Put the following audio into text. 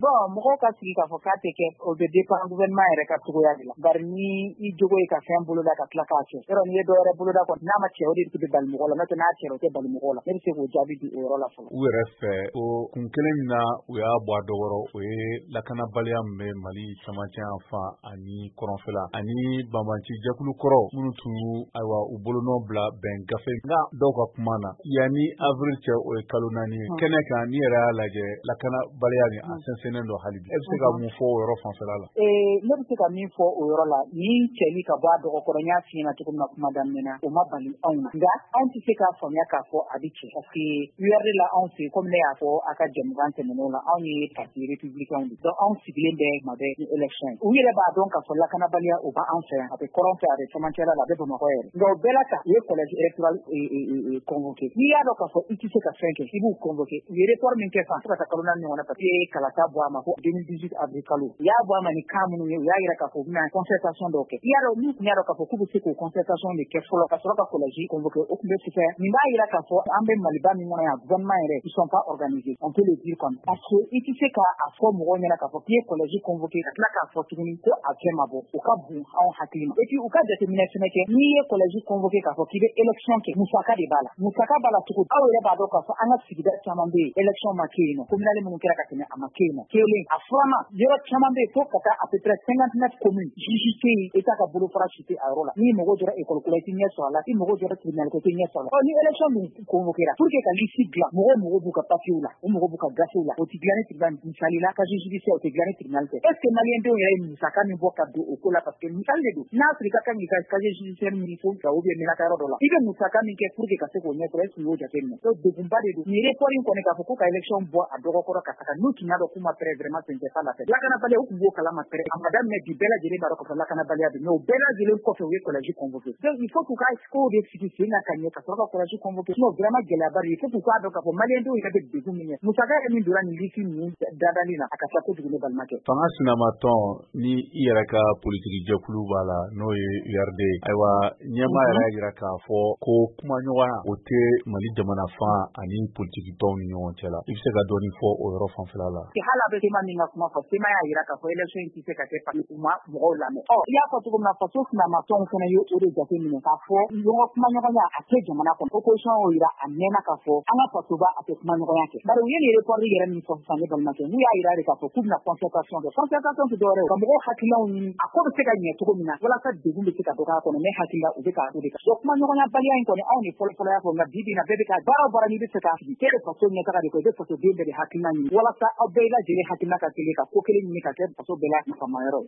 bon mɔgɔw ka sigi k'a fɔ k'a tɛ kɛ o bɛ dépend gouvernement yɛrɛ ka cogoya de la bari ni i jogo ye ka fɛn boloda ka tila k'a kɛ yɔrɔ n'i ye dɔ wɛrɛ boloda kɔni n'a ma cɛ o de bɛ bali mɔgɔ la n'o tɛ n'a cɛra o tɛ bali mɔgɔ la ne bɛ se k'o jaabi di o yɔrɔ la fɔlɔ. U yɛrɛ fɛ o kun kelen min na u y'a bɔ a dɔ wɔrɔ o ye lakanabaliya min bɛ Mali camancɛ yan fan ani kɔrɔnfɛla ani banbanci jɛkulu kɔrɔ minnu tun ayiwa u bolonɔ bila bɛn gafe nka dɔw ka kuma na yanni avril cɛ o ye kalo 4 ye kɛnɛ kan n'i yɛrɛ y'a lajɛ lakanabaliya ni a sɛnsɛnnen dɔ hali bi e bɛ se ka mun fɔ o yɔrɔ fanfɛla la. Ne bɛ se ka min fɔ o yɔrɔ la ni cɛli ka bɔ a dɔgɔkɔrɔ n y'a f'i ɲɛna cogo min na kuma daminɛ na o ma bali anw na nka anw tɛ se k'a faamuya k'a fɔ a bɛ cɛ parce que URD la anw fɛ yen komi ne y'a fɔ a ka jɛmukan tɛmɛnenw la anw ye parti républicain de donc anw sigilen bɛ kuma bɛɛ ni élection ye u yɛrɛ b'a dɔn k'a fɔ lakanabaliya o b'an fɛ yan a bɛ kɔrɔn fɛ a bɛ camancɛla la a bɛ Bamakɔ yɛrɛ nka o bɛɛ la ta u ye collège électoral convoqué n'i y'a dɔn k'a fɔ i tɛ se ka fɛn kɛ i b'u convoqué u ye report min kɛ fan fo ka taa kalo 4 ɲɔgɔn na parce que kalata bɔ a ma ko 2018 avril kalo u y'a bɔ a ma ni cas minnu ye u y'a yira k'a fɔ u bɛna concertation dɔw kɛ i y'a dɔn n'u tun y'a dɔn k'a fɔ k'u bɛ se k'o concertation de kɛ fɔlɔ ka sɔrɔ ka collège convoqué o tun bɛ sufɛ nin b'a yira k'a fɔ an bɛ Maliba min kɔnɔ yan gouvernement yɛrɛ ils sont pas organisés on peut le dire comme parce que i tɛ se k'a fɔ mɔgɔw ɲɛna k'a fɔ k'i ye collège convoqué ka tila k'a fɔ tuguni ko a kɛ ma bɔ o ka bon anw hakili ma et puis u ka jateminɛ fɛnɛ kɛ n'i ye collège convoqué k'a fɔ k'i bɛ élection kɛ musaka de b'a la musaka b'a la cogo aw yɛrɛ b'a dɔn k'a fɔ an ka sigida caman bɛ yen élection ma kɛ yen nɔ communale minnu kɛra ka tɛmɛ a ma kɛ yen nɔ kelen a filanan yɔrɔ caman bɛ yen fo ka taa à peu près 59 communes juge tɛ yen État ka bolofara si tɛ a yɔrɔ la n'i mago jɔra école ko la i tɛ ɲɛ sɔrɔ a la i mago jɔra tribunal ko i tɛ ɲɛ sɔrɔ a la ni élection dun convoquera pour que ka liste dilan mɔgɔw b'u ka papiers la u mago b'u ka gafew la o tɛ dilan ni tribunal misali la casier judiciaire o tɛ dilan ni tribunal tɛ est ce que maliyɛn denw yɛrɛ ye musaka min bɔ ka don o ko la parce que misali de don n'a sɔrɔ i ka kan k'i ka casier judiciaire ɲini fo ka ou bien mɛnaka yɔrɔ dɔ la i bɛ musaka min kɛ pour que ka se k'o ɲɛsɔrɔ est ce que y'o jateminɛ donc degunba de don nin report in kɔni k'a fɔ ko ka élection bɔ a dɔgɔkɔrɔ ka taga n'u tun y'a dɔn k'u ma pɛrɛ vraiment ce n'était pas la peine lakanabaliya u tun b'o kalama pɛrɛ a ma daminɛ bi bɛɛ lajɛlen b'a dɔn k'a fɔ lakanabaliya don mais o bɛɛ lajɛlen kɔfɛ u ye collège convoqué donc il faut k'u ka kow de sigi sen kan ka ɲɛ ka sɔrɔ ka collège convoqué sinon vraiment gɛlɛyaba de il faut k'u k'a dɔn k'a fɔ maliyɛn denw yɛrɛ bɛ degun min kɛ musaka yɛrɛ min donna nin liste ninnu dadali la a ka ca kojugu ne balimakɛ. Fanga sinamatɔn ni i yɛrɛ ka politiki jɛkulu b'a la n'o ye URD ayiwa ɲɛmaa yɛrɛ y'a jira k'a fɔ ko kumaɲɔgɔnya o tɛ Mali jamana fan ani politiki tɔnw ni ɲɔgɔn cɛ la i bɛ se ka dɔɔni fɔ o yɔrɔ fanfɛla la. hali a bɛ tema min ka kuma fɔ tema y'a jira k'a fɔ élection in tɛ se ka kɛ parce que u ma mɔgɔw lamɛn i y'a fɔ cogo min na faso sinamatɔnw fana ye o de jateminɛ k'a fɔ kumaɲɔgɔnya a tɛ jamana kɔnɔ opposition y'o jira a mɛnna k'a fɔ an ka fasoba a tɛ kumaɲɔgɔnya kɛ bari u ye nin report yɛrɛ min fɔ sisan ne balimakɛ n'u y'a jira de k'a fɔ k'u bɛna concertation kɛ concertation tɛ dɔwɛrɛ ye ka mɔgɔw hakilinaw ɲini a ko bɛ se ka ɲɛ cogo min na walasa degun bɛ se ka dɔgɔya kɔnɔ ne hakili la u bɛ k'a o de kan donc kumaɲɔgɔnyabaliya in kɔni anw de fɔlɔfɔlɔ y'a fɔ nka bi na bɛɛ bɛ ka baara o baara n'i bɛ se k'a sigi k'e bɛ faso ɲɛtaga de kɔ i bɛ faso den bɛɛ de hakilina ɲini walasa aw bɛɛ lajɛlen hakilina ka kelen ka ko kelen ɲini ka kɛ faso bɛɛ la nafamayɔrɔ ye